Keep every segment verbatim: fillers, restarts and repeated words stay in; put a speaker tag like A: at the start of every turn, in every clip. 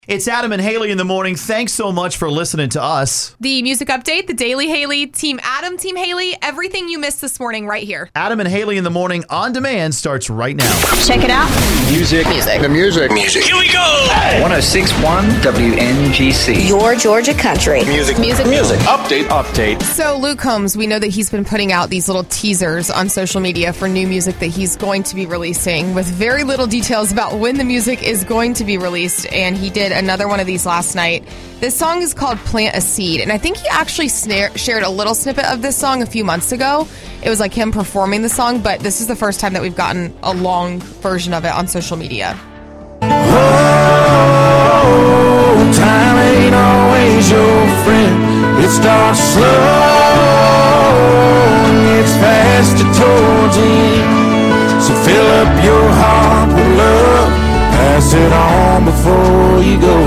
A: It's Adam and Haley in the morning. Thanks so much for listening to us.
B: The music update, the Daily Haley, Team Adam, Team Haley, everything you missed this morning right here.
A: Adam and Haley in the morning on demand starts right now.
C: Check it out.
D: Music. Music. The music. Music. Here we go. one oh six point one W N G C.
C: Your Georgia country.
D: Music. Music. Music. Update. Update.
B: So Luke Combs, we know that he's been putting out these little teasers on social media for new music that he's going to be releasing with very little details about when the music is going to be released. And he did another one of these last night. This song is called Plant a Seed. And I think he actually snare- shared a little snippet of this song a few months ago. It was like him performing the song, but this is the first time that we've gotten a long version of it on social media.
E: Oh, time ain't always your friend. It starts slow and gets faster towards the end. So fill up your heart with love. Pass it on before you go.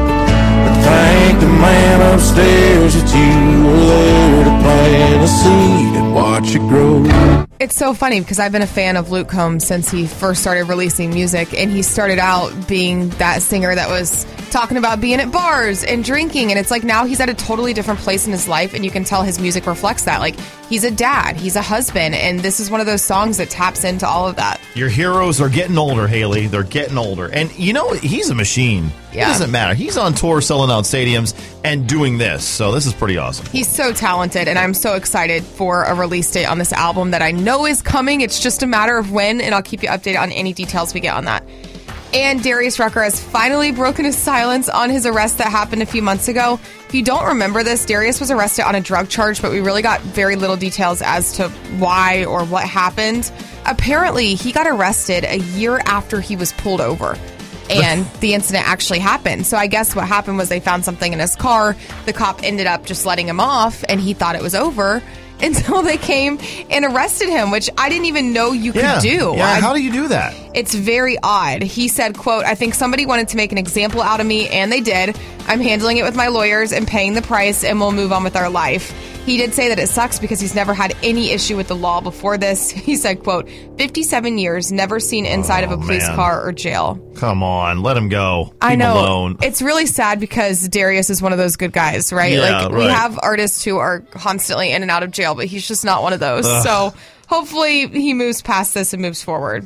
E: And thank the man upstairs that you were there to plant a seed and watch it grow.
B: It's so funny because I've been a fan of Luke Combs since he first started releasing music, and he started out being that singer that was talking about being at bars and drinking, and it's like now he's at a totally different place in his life, and you can tell his music reflects that. Like, he's a dad, he's a husband, and this is one of those songs that taps into all of that.
A: Your heroes are getting older, Haley. They're getting older. And you know, he's a machine.
B: Yeah.
A: It doesn't matter. He's on tour selling out stadiums and doing this, so this is pretty awesome.
B: He's so talented, and I'm so excited for a release date on this album that I know is coming. It's just a matter of when, and I'll keep you updated on any details we get on that. And Darius Rucker has finally broken his silence on his arrest that happened a few months ago. If you don't remember this, Darius was arrested on a drug charge, but we really got very little details as to why or what happened. Apparently, he got arrested a year after he was pulled over. And the incident actually happened. So I guess what happened was they found something in his car. The cop ended up just letting him off, and he thought it was over until they came and arrested him, which I didn't even know you
A: yeah.
B: could do.
A: Yeah,
B: I,
A: how do you do that?
B: It's very odd. He said, quote, "I think somebody wanted to make an example out of me, and they did. I'm handling it with my lawyers and paying the price, and we'll move on with our life." He did say that it sucks because he's never had any issue with the law before this. He said, quote, fifty-seven years, never seen inside
A: oh,
B: of a police
A: man.
B: car or jail.
A: Come on, let him go. Leave
B: I know.
A: him alone.
B: It's really sad because Darius is one of those good guys, right?
A: Yeah,
B: like
A: right.
B: we have artists who are constantly in and out of jail, but he's just not one of those.
A: Ugh.
B: So hopefully he moves past this and moves forward.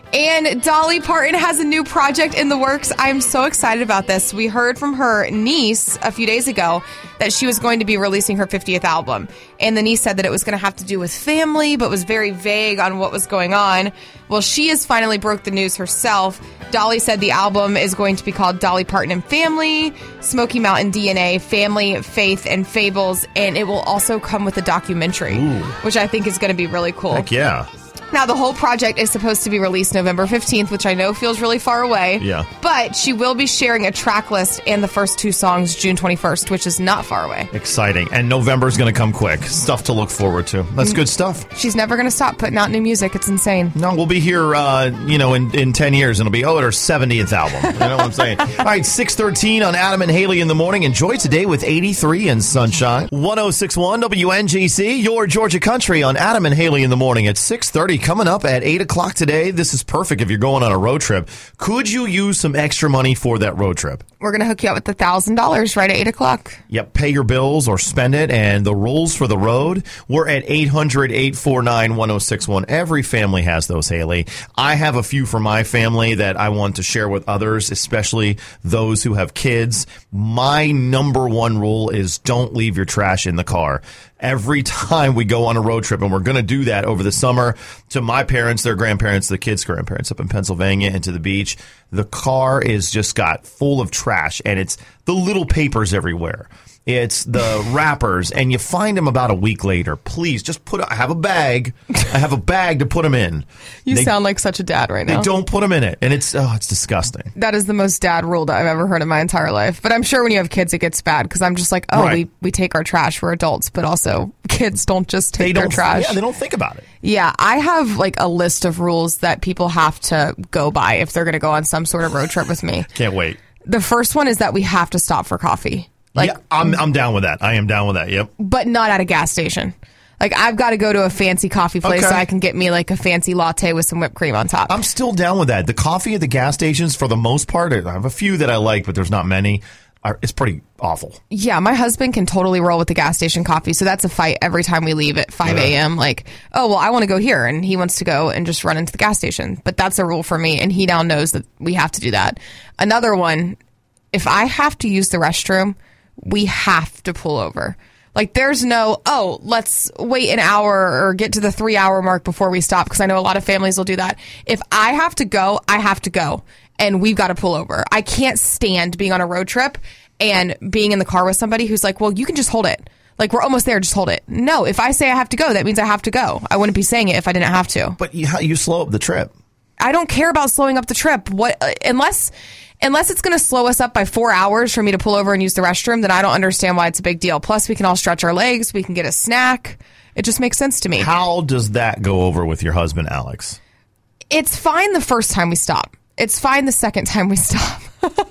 B: And Dolly Parton has a new project in the works. I'm so excited about this. We heard from her niece a few days ago that she was going to be releasing her fiftieth album. And the niece said that it was going to have to do with family, but was very vague on what was going on. Well, she has finally broke the news herself. Dolly said the album is going to be called Dolly Parton and Family, Smoky Mountain D N A, Family, Faith, and Fables. And it will also come with a documentary,
A: Ooh.
B: which I think is going to be really cool.
A: Heck yeah.
B: Now, the whole project is supposed to be released November fifteenth, which I know feels really far away.
A: Yeah.
B: But she will be sharing a track list and the first two songs June twenty-first, which is not far away.
A: Exciting. And November's going to come quick. Stuff to look forward to. That's good stuff.
B: She's never going to stop putting out new music. It's insane.
A: No, we'll be here, uh, you know, in, in ten years, and it'll be, oh, at her seventieth album. You know what I'm saying? All right, six thirteen on Adam and Haley in the morning. Enjoy today with eighty-three and sunshine. one oh six point one W N G C, your Georgia country on Adam and Haley in the morning at six thirty. Coming up at eight o'clock today. This is perfect if you're going on a road trip. Could you use some extra money for that road trip?
B: We're going to hook you up with one thousand dollars right at eight o'clock.
A: Yep, pay your bills or spend it. And the rules for the road, we're at eight hundred, eight four nine, one oh six one. Every family has those, Haley. I have a few for my family that I want to share with others, especially those who have kids. My number one rule is don't leave your trash in the car. Every time we go on a road trip, and we're going to do that over the summer, to my parents, their grandparents, the kids' grandparents up in Pennsylvania, and to the beach, the car is just got full of trash, and it's the little papers everywhere. It's the wrappers, and you find them about a week later. Please, just put. I have a bag. I have a bag to put them in.
B: You
A: they,
B: sound like such a dad right now.
A: They don't put them in it, and it's oh, it's disgusting.
B: That is the most dad rule that I've ever heard in my entire life. But I'm sure when you have kids, it gets bad because I'm just like, oh,
A: right.
B: we, we take our trash. We're adults, but also kids don't just take
A: they
B: their
A: don't,
B: trash.
A: Yeah, they don't think about it.
B: Yeah, I have like a list of rules that people have to go by if they're going to go on some sort of road trip with me.
A: Can't wait.
B: The first one is that we have to stop for coffee. Like,
A: yeah, I'm I'm down with that. I am down with that. Yep.
B: But not at a gas station. Like, I've got to go to a fancy coffee place
A: Okay.
B: so I can get me like a fancy latte with some whipped cream on top.
A: I'm still down with that. The coffee at the gas stations, for the most part, I have a few that I like, but there's not many. Are, it's pretty awful.
B: Yeah, my husband can totally roll with the gas station coffee, so that's a fight every time we leave at five a.m. Like, oh, well, I want to go here, and he wants to go and just run into the gas station. But that's a rule for me, and he now knows that we have to do that. Another one, if I have to use the restroom, we have to pull over. Like, there's no, oh, let's wait an hour or get to the three hour mark before we stop, because I know a lot of families will do that. If I have to go, I have to go, and we've got to pull over. I can't stand being on a road trip and being in the car with somebody who's like, well, you can just hold it. Like, we're almost there, just hold it. No, if I say I have to go, that means I have to go. I wouldn't be saying it if I didn't have to.
A: But you, you slow up the trip.
B: I don't care about slowing up the trip. What uh, unless unless it's going to slow us up by four hours for me to pull over and use the restroom, then I don't understand why it's a big deal. Plus, we can all stretch our legs. We can get a snack. It just makes sense to me.
A: How does that go over with your husband, Alex?
B: It's fine the first time we stop. It's fine the second time we stop.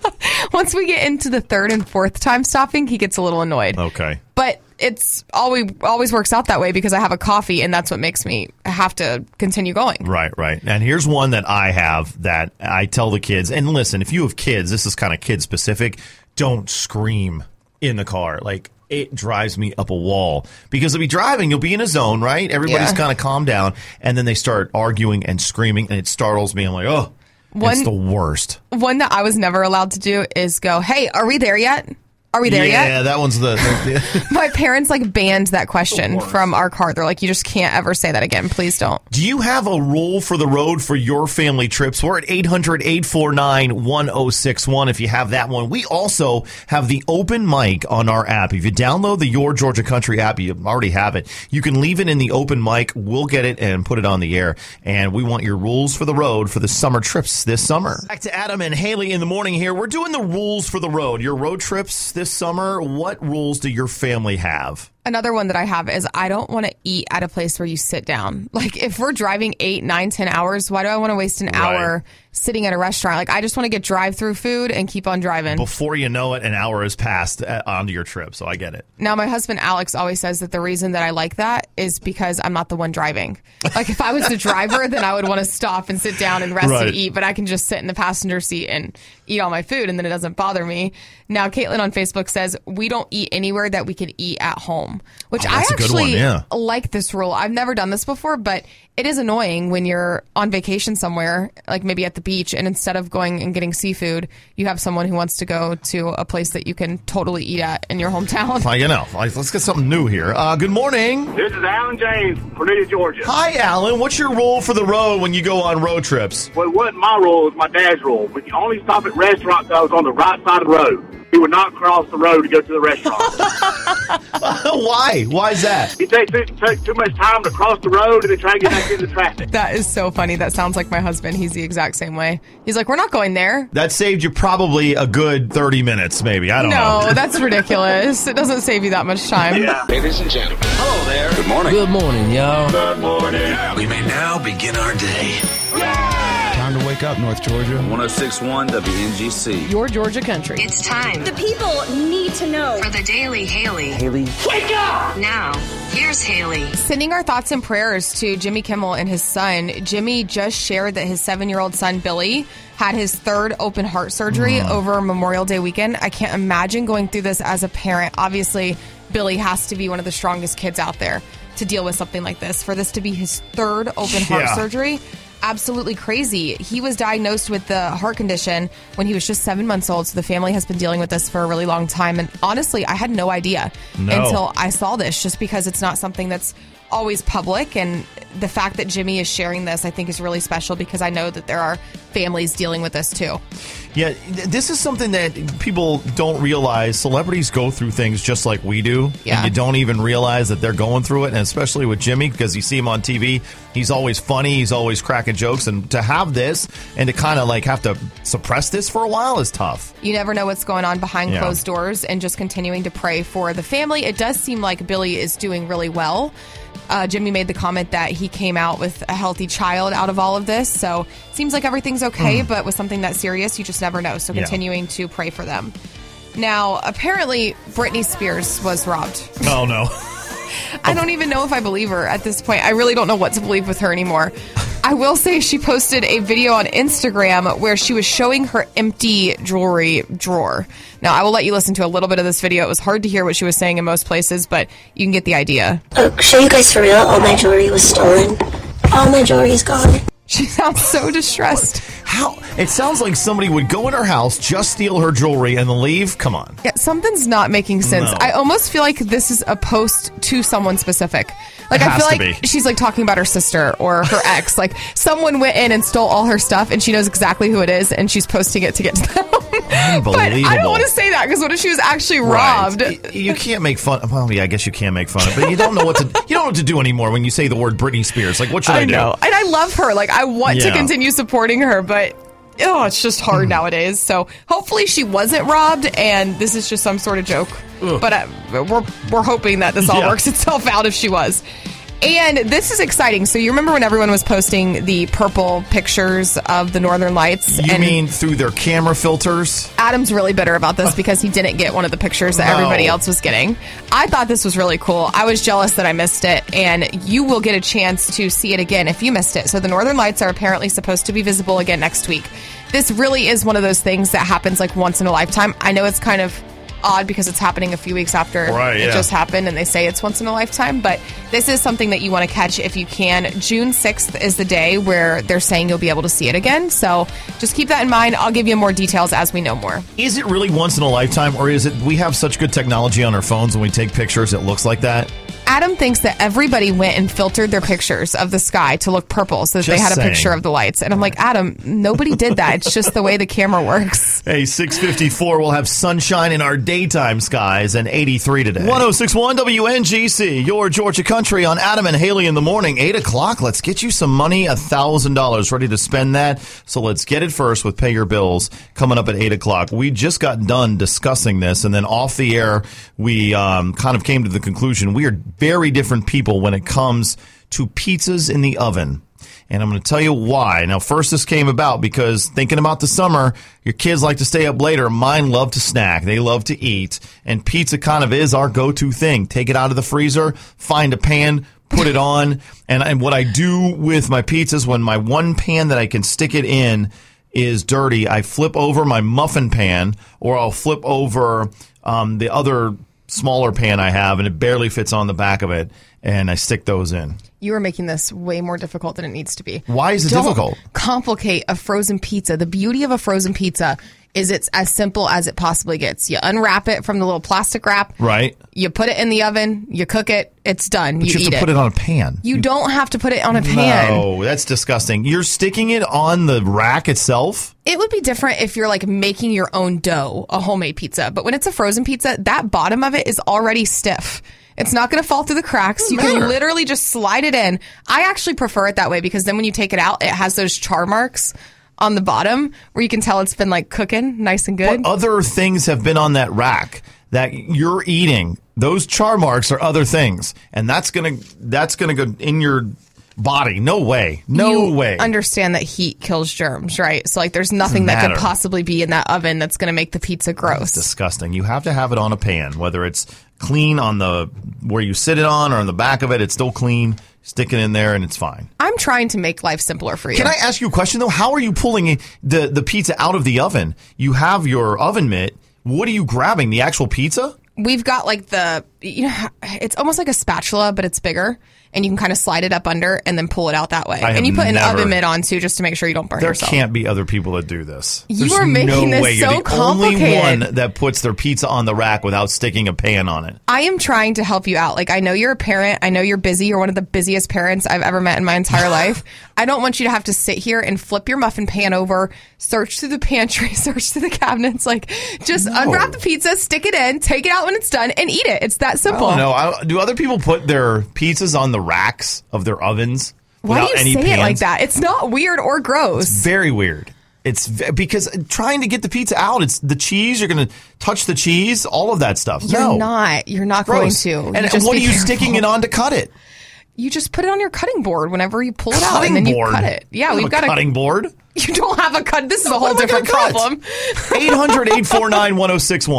B: Once we get into the third and fourth time stopping, he gets a little annoyed.
A: Okay.
B: But it's always always works out that way because I have a coffee, and that's what makes me have to continue going.
A: Right, right. And here's one that I have that I tell the kids. And listen, if you have kids, this is kind of kid specific. Don't scream in the car. Like, it drives me up a wall because you'll be driving, you'll be in a zone, right? Everybody's
B: Yeah.
A: kind of calmed down, and then they start arguing and screaming, and it startles me. I'm like, oh,
B: One-
A: it's the worst.
B: One that I was never allowed to do is go, hey, are we there yet? Are we there
A: yeah,
B: yet?
A: Yeah, that one's the... the
B: My parents like banned that question from our car. They're like, you just can't ever say that again. Please don't.
A: Do you have a rule for the road for your family trips? We're at eight hundred, eight four nine, one oh six one if you have that one. We also have the open mic on our app. If you download the Your Georgia Country app, you already have it. You can leave it in the open mic. We'll get it and put it on the air. And we want your rules for the road for the summer trips this summer. Back to Adam and Haley in the morning here. We're doing the rules for the road. Your road trips this summer. What rules do your family have?
B: Another one that I have is I don't want to eat at a place where you sit down. Like, if we're driving eight, nine, ten hours, why do I want to waste an
A: Right.
B: hour sitting at a restaurant? Like, I just want to get drive-through food and keep on driving.
A: Before you know it, an hour has passed uh, onto your trip, so I get it.
B: Now, my husband, Alex, always says that the reason that I like that is because I'm not the one driving. Like, if I was the driver, then I would want to stop and sit down and rest
A: Right.
B: and eat, but I can just sit in the passenger seat and eat all my food, and then it doesn't bother me. Now, Caitlin on Facebook says, we don't eat anywhere that we could eat at home, which
A: Oh,
B: I
A: that's a good
B: actually
A: one, yeah.
B: like this rule. I've never done this before, but it is annoying when you're on vacation somewhere, like maybe at the beach, and instead of going and getting seafood, you have someone who wants to go to a place that you can totally eat at in your hometown.
A: Well, you know, like, let's get something new here. Uh, good morning.
C: This is Alan James from Cornelia, Georgia.
A: Hi, Alan. What's your rule for the road when you go on road trips?
C: Well, it wasn't my rule, it was my dad's rule. We could only stop at restaurants that was on the right side of the road. He would not cross the road to go to the restaurant.
A: Why? Why is that?
C: It takes too, takes too much time to cross the road and then try to get back into traffic.
B: That is so funny. That sounds like my husband. He's the exact same way. He's like, we're not going there.
A: That saved you probably a good thirty minutes, maybe. I don't
B: No,
A: know.
B: that's ridiculous. It doesn't save you that much time.
C: Yeah.
D: Ladies and gentlemen. Hello there. Good morning.
E: Good morning, y'all.
F: We may now begin our day.
E: Time to wake up, North Georgia.
D: one oh six point one W N G C.
B: Your Georgia country.
G: It's time
H: The people need to know.
G: for the Daily Haley.
D: Haley.
G: Now, here's Haley.
B: Sending our thoughts and prayers to Jimmy Kimmel and his son. Jimmy just shared that his seven-year-old son, Billy, had his third open heart surgery
A: Mm.
B: over Memorial Day weekend. I can't imagine going through this as a parent. Obviously, Billy has to be one of the strongest kids out there to deal with something like this. For this to be his third open heart
A: Yeah.
B: surgery, absolutely crazy. He was diagnosed with the heart condition when he was just seven months old, so the family has been dealing with this for a really long time. And honestly, I had no idea
A: No.
B: until I saw this, just because it's not something that's always public. And the fact that Jimmy is sharing this, I think, is really special, because I know that there are families dealing with this too.
A: Yeah, th- this is something that people don't realize. Celebrities go through things just like we do.
B: Yeah.
A: And you don't even realize that they're going through it. And especially with Jimmy, because you see him on T V, he's always funny. He's always cracking jokes. And to have this and to kind of like have to suppress this for a while is tough.
B: You never know what's going on behind
A: Yeah.
B: closed doors, and just continuing to pray for the family. It does seem like Billy is doing really well. Uh, Jimmy made the comment that he came out with a healthy child out of all of this. So seems like everything's okay, but with something that serious, you just never know. So
A: Yeah.
B: continuing to pray for them. Now, apparently, Britney Spears was robbed.
A: Oh, no.
B: I don't even know if I believe her at this point. I really don't know what to believe with her anymore. I will say she posted a video on Instagram where she was showing her empty jewelry drawer. Now, I will let you listen to a little bit of this video. It was hard to hear what she was saying in most places, but you can get the idea.
I: Oh, show you guys for real. All my jewelry was stolen. All my jewelry is gone.
B: She sounds so distressed.
A: How? It sounds like somebody would go in her house, just steal her jewelry, and then leave. Come on.
B: Yeah, something's not making sense.
A: No.
B: I almost feel like this is a post to someone specific. Like,
A: It
B: I feel
A: has to
B: like
A: be.
B: she's like talking about her sister or her ex. Like, someone went in and stole all her stuff, and she knows exactly who it is, and she's posting it to get to them.
A: Unbelievable.
B: But I don't want to say that because what if she was actually robbed?
A: Right. Y- You can't make fun. Well, yeah, I guess you can make fun of it, but you don't know what to. You don't know what to do anymore when you say the word Britney Spears. Like, what should I,
B: I
A: do?
B: know. And I love her. Like, I want to
A: Yeah.
B: continue supporting her, but oh, it's just hard nowadays. So hopefully she wasn't robbed and this is just some sort of joke.
A: Ugh.
B: But uh, we're, we're hoping that this all
A: Yeah.
B: works itself out if she was. And this is exciting. So you remember when everyone was posting the purple pictures of the Northern Lights?
A: You
B: and
A: mean through their camera filters?
B: Adam's really bitter about this because he didn't get one of the pictures that
A: No.
B: everybody else was getting. I thought this was really cool. I was jealous that I missed it, and you will get a chance to see it again if you missed it. So the Northern Lights are apparently supposed to be visible again next week. This really is one of those things that happens like once in a lifetime. I know it's kind of odd because it's happening a few weeks after
A: Right,
B: it
A: yeah.
B: just happened and they say it's once in a lifetime, but this is something that you want to catch if you can. June sixth is the day where they're saying you'll be able to see it again, so just keep that in mind. I'll give you more details as we know more.
A: Is it really once in a lifetime, or is it we have such good technology on our phones when we take pictures it looks like that?
B: Adam thinks that everybody went and filtered their pictures of the sky to look purple so that they
A: Just
B: had a
A: saying.
B: picture of the lights. And I'm like, Adam, nobody did that. It's just the way the camera works.
A: Hey, six fifty-four, we'll have sunshine in our daytime skies and eighty-three today. one oh six point one W N G C, your Georgia country on Adam and Haley in the morning. eight o'clock, let's get you some money, one thousand dollars. Ready to spend that? So let's get it first with Pay Your Bills coming up at eight o'clock. We just got done discussing this, and then off the air, we um, kind of came to the conclusion we are very different people when it comes to pizzas in the oven. And I'm going to tell you why. Now, first, this came about because thinking about the summer, your kids like to stay up later. Mine love to snack. They love to eat. And pizza kind of is our go-to thing. Take it out of the freezer, find a pan, put it on. And, and what I do with my pizzas, when my one pan that I can stick it in is dirty, I flip over my muffin pan, or I'll flip over um, the other smaller pan I have, and it barely fits on the back of it, and I stick those in.
B: You are making this way more difficult than it needs to be.
A: Why is it
B: Don't
A: difficult?
B: Complicate a frozen pizza. The beauty of a frozen pizza is it's as simple as it possibly gets. You unwrap it from the little plastic wrap.
A: Right.
B: You put it in the oven. You cook it. It's done.
A: But
B: you,
A: you have
B: eat
A: to
B: it.
A: put it on a pan.
B: You don't have to put it on a pan.
A: No, that's disgusting. You're sticking it on the rack itself?
B: It would be different if you're like making your own dough, a homemade pizza. But when it's a frozen pizza, that bottom of it is already stiff. It's not going to fall through the cracks. You can literally just slide it in. I actually prefer it that way because then when you take it out, it has those char marks on the bottom where you can tell it's been like cooking nice and good.
A: What other things have been on that rack that you're eating? Those char marks are other things, and that's gonna that's gonna go in your body. No way, no
B: you
A: way.
B: Understand that heat kills germs, right? So like, there's nothing that could
A: matter.
B: possibly be in that oven that's gonna make the pizza gross.
A: It's disgusting. You have to have it on a pan, whether it's clean on the where you sit it on or on the back of it. It's still clean. Stick it in there, and it's fine.
B: I'm trying to make life simpler for you.
A: Can I ask you a question, though? How are you pulling the, the pizza out of the oven? You have your oven mitt. What are you grabbing? The actual pizza?
B: We've got like the, you know, it's almost like a spatula, but it's bigger. And you can kind of slide it up under and then pull it out that way.
A: I
B: And you
A: have
B: put an
A: never-
B: oven mitt on too, just to make sure you don't burn
A: There
B: yourself.
A: can't be other people that do this.
B: You
A: There's
B: are making
A: no
B: this
A: way. You're
B: so
A: the only
B: complicated.
A: one that puts their pizza on the rack without sticking a pan on it.
B: I am trying to help you out. Like, I know you're a parent. I know you're busy. You're one of the busiest parents I've ever met in my entire life. I don't want you to have to sit here and flip your muffin pan over, search through the pantry, search through the cabinets. Like, just
A: No.
B: unwrap the pizza, stick it in, take it out when it's done, and eat it. It's that simple.
A: I don't know. I, do other people put their pizzas on the racks of their ovens
B: Why
A: without
B: do you
A: any
B: say
A: pans?
B: it like that? It's not weird or gross.
A: Very weird. It's v- because trying to get the pizza out, it's the cheese. You're going to touch the cheese, all of that stuff.
B: You're
A: no.
B: not. You're not
A: Gross.
B: going to.
A: And
B: You just
A: what are
B: be
A: you
B: careful.
A: sticking it on to cut it?
B: You just put it on your cutting board whenever you pull it out,
A: Cutting
B: and then
A: board.
B: you cut it. Yeah,
A: I
B: we've
A: have
B: got
A: a cutting board.
B: You don't have a cut. This is a
A: What
B: whole
A: am I gonna
B: different
A: cut?
B: problem.
A: eight hundred, eight four nine, one oh six one.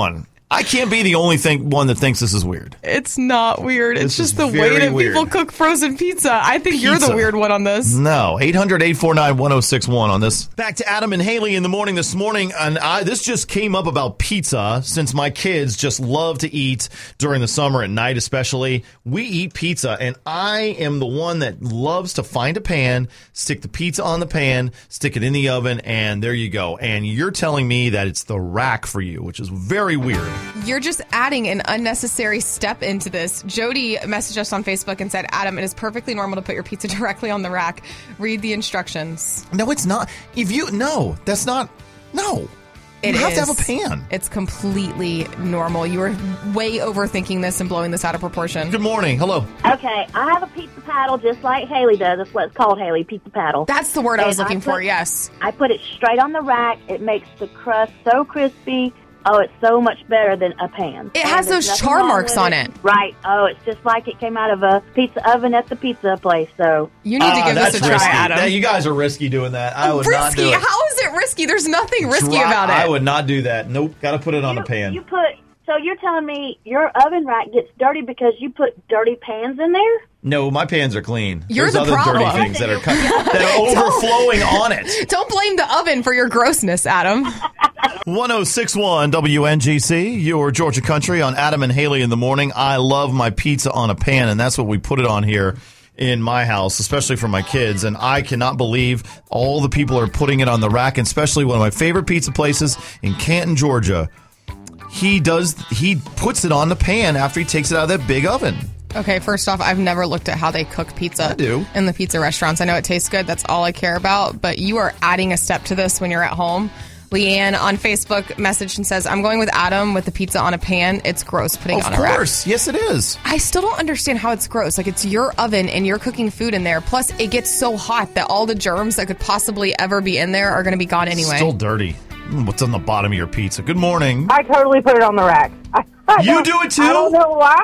A: I can't be the only thing one that thinks this is weird.
B: It's not weird. It's
A: This
B: just
A: is
B: the way
A: very
B: that
A: weird.
B: people cook frozen pizza. I think you're the
A: Pizza.
B: weird one on this.
A: No, eight hundred, eight four nine, one oh six one on this. Back to Adam and Haley in the morning this morning. And I, this just came up about pizza since my kids just love to eat during the summer at night especially. We eat pizza, and I am the one that loves to find a pan, stick the pizza on the pan, stick it in the oven, and there you go. And you're telling me that it's the rack for you, which is very weird.
B: You're just adding an unnecessary step into this. Jody messaged us on Facebook and said, Adam, it is perfectly normal to put your pizza directly on the rack. Read the instructions.
A: No, it's not. If you, no, that's not, no.
B: It
A: you have
B: is.
A: to have a pan.
B: It's completely normal. You are way overthinking this and blowing this out of proportion.
A: Good morning. Hello.
J: Okay, I have a pizza paddle just like Haley does. That's what it's called, Haley, pizza paddle.
B: That's the word I was
J: And
B: looking
J: I put-
B: for, yes.
J: I put it straight on the rack. It makes the crust so crispy. Oh, it's so much better than a pan.
B: It
J: And
B: has
J: there's
B: those
J: nothing
B: char
J: wrong
B: marks
J: with
B: on it.
J: Right. Oh, it's just like it came out of a pizza oven at the pizza place. So
B: You need to
A: Ah,
B: give
A: that's
B: this a try,
A: risky.
B: Adam.
A: That- you guys are risky doing that. I would not do
B: Risky?
A: it.
B: How is it risky? There's nothing risky
A: Dry-
B: about it.
A: I would not do that. Nope. Got to put it on a pan.
J: you put. So you're telling me your oven rack gets dirty because you put dirty pans in there?
A: No, my pans are clean.
B: You're
A: There's
B: the
A: other
B: problem.
A: dirty things that are cut, that are overflowing on it.
B: Don't blame the oven for your grossness, Adam.
A: one oh six one W N G C, your Georgia Country on Adam and Haley in the morning. I love my pizza on a pan, and that's what we put it on here in my house, especially for my kids. And I cannot believe all the people are putting it on the rack, and especially one of my favorite pizza places in Canton, Georgia. He does, he puts it on the pan after he takes it out of that big oven.
B: Okay, first off, I've never looked at how they cook pizza
A: I do.
B: in the pizza restaurants. I know it tastes good. That's all I care about. But you are adding a step to this when you're at home. Leanne on Facebook messaged and says, I'm going with Adam with the pizza on a pan. It's gross putting it
A: Of
B: on a rack.
A: course. Yes, it is.
B: I still don't understand how it's gross. Like, it's your oven and you're cooking food in there. Plus, it gets so hot that all the germs that could possibly ever be in there are going to be gone anyway.
A: Still dirty. Mm, What's on the bottom of your pizza? Good morning.
K: I totally put it on the rack. I, I
A: You
K: don't-
A: do it too?
K: I don't know why.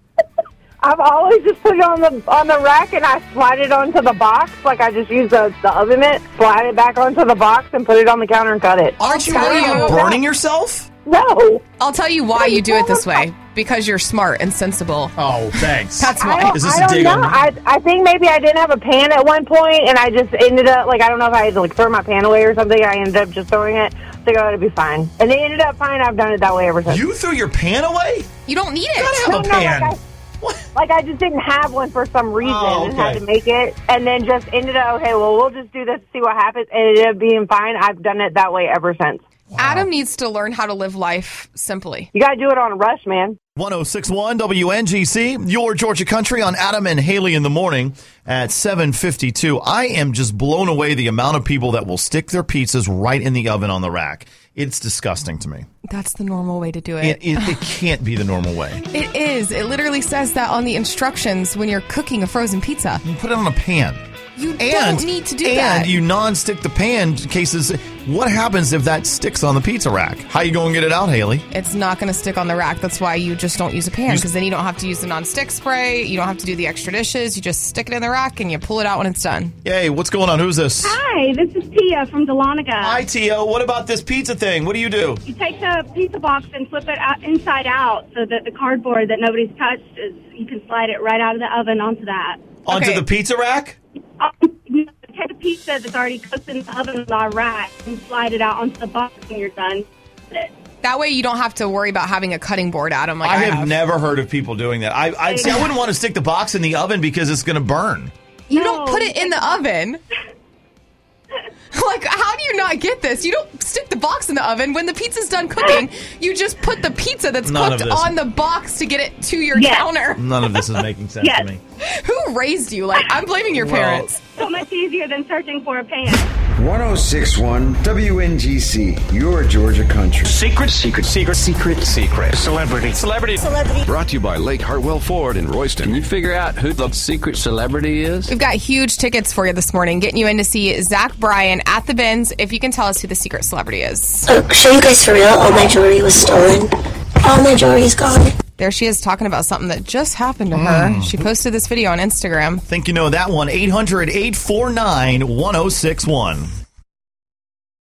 K: I've always just put it on the on the rack and I slide it onto the box. Like I just use the, the oven mitt, slide it back onto the box, and put it on the counter and cut it.
A: Aren't you
B: I'll
A: worried
B: tell
A: about
B: you-
A: burning yourself?
K: No.
B: I'll tell you why you do it this way. Because you're smart and sensible.
A: Oh, thanks.
B: That's
K: I
B: why.
K: don't,
A: Is this
K: I
A: a
K: don't
A: dig
K: know.
A: on me?
K: I, I think maybe I didn't have a pan at one point, and I just ended up, like, I don't know if I had to, like, throw my pan away or something. I ended up just throwing it. So I thought it'd be fine. And it ended up fine. I've done it that way ever since.
A: You threw your pan away?
B: You don't need
A: Gotta
B: it.
A: have a
K: No, no,
A: pan.
K: like I- Like, I just didn't have one for some reason
A: Oh,
K: and had
A: okay.
K: to make it. And then just ended up, okay, well, we'll just do this, see what happens. And it ended up being fine. I've done it that way ever since.
B: Adam needs to learn how to live life simply.
K: You got to do it on a rush, man.
A: one oh six one W N G C, your Georgia Country on Adam and Haley in the morning at seven fifty-two. I am just blown away the amount of people that will stick their pizzas right in the oven on the rack. It's disgusting to me.
B: That's the normal way to do it.
A: It, it, it can't be the normal way.
B: It is. It literally says that on the instructions when you're cooking a frozen pizza.
A: You put it on a pan.
B: You
A: And,
B: don't need to do
A: and
B: that.
A: you non-stick the pan in cases. What happens if that sticks on the pizza rack? How you going to get it out, Haley?
B: It's not going to stick on the rack. That's why you just don't use a pan,
A: You-
B: because then you don't have to use the non-stick spray. You don't have to do the extra dishes. You just stick it in the rack and you pull it out when it's done.
A: Yay, what's going on? Who's this?
L: Hi, this is Tia from Dahlonega.
A: Hi, Tio. What about this pizza thing? What do you do?
L: You take the pizza box and flip it out, inside out so that the cardboard that nobody's touched is, you can slide it right out of the oven onto that.
A: Onto
B: Okay.
A: the pizza rack?
L: Um, you take a pizza that's already cooked in the oven on a rack and slide it out onto the box when you're done.
B: That way you don't have to worry about having a cutting board, Adam, like I,
A: I have,
B: have.
A: never heard of people doing that. I I'd say I wouldn't want to stick the box in the oven because it's going to burn.
B: You
L: No.
B: don't put it in the oven. Like, how do you not get this? You don't stick the box in the oven. When the pizza's done cooking, you just put the pizza that's
A: None of
B: cooked
A: this.
B: on the box to get it to your
L: Yes.
B: counter.
A: None of this is making sense
L: Yes.
A: to me.
B: Who raised you? Like, I'm blaming your
A: Well,
B: parents.
L: So much easier than searching for a pan.
D: one oh six one W N G C, your Georgia Country.
F: Secret, secret, secret, secret, secret. Celebrity. Celebrity.
I: Celebrity.
M: Brought to you by Lake Hartwell Ford in Royston. Can you figure out who the secret celebrity is?
B: We've got huge tickets for you this morning, getting you in to see Zach Bryan at the Benz. If you can tell us who the secret celebrity is.
I: Oh, show you guys for real? All my jewelry was stolen. All my jewelry's gone.
B: There she is talking about something that just happened to her.
A: Mm.
B: She posted this video on Instagram.
A: Think you know that one. eight hundred, eight four nine, one oh six one.